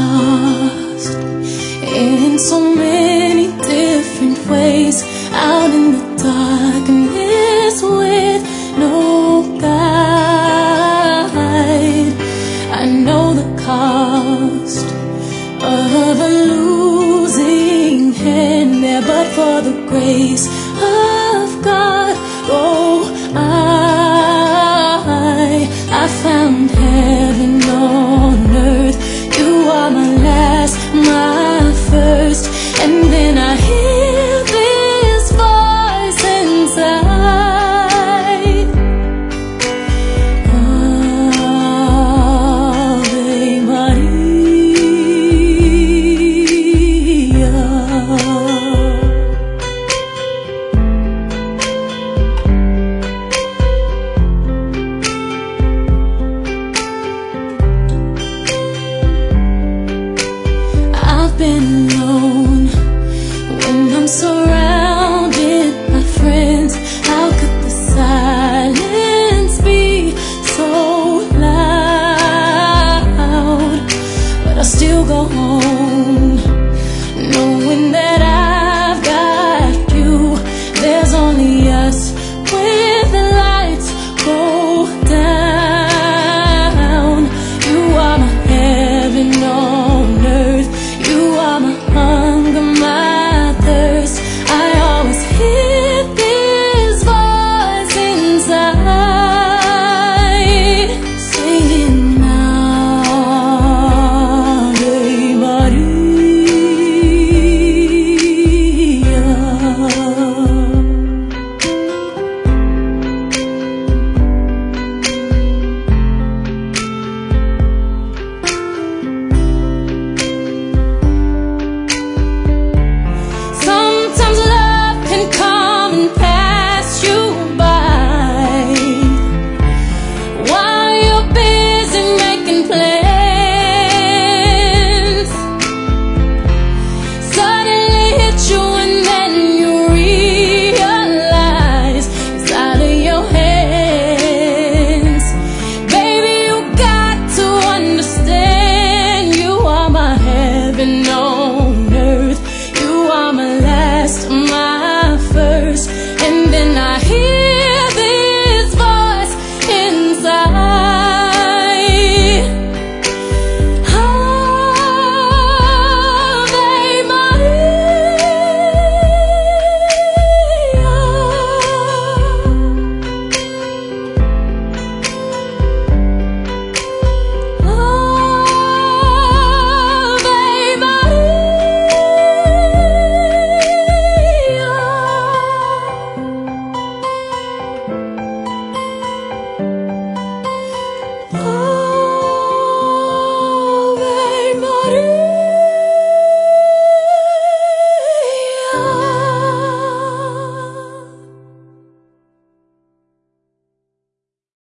lost in so many different ways, out in the darkness with no guide. I know the cost of a losing hand there, but for the grace of God, oh, I found heaven on earth. You are my last, my first, and then I hear this voice inside. Ave Maria. I've been alone when I'm surrounded by friends. How could the silence be so loud? But I still go home knowing that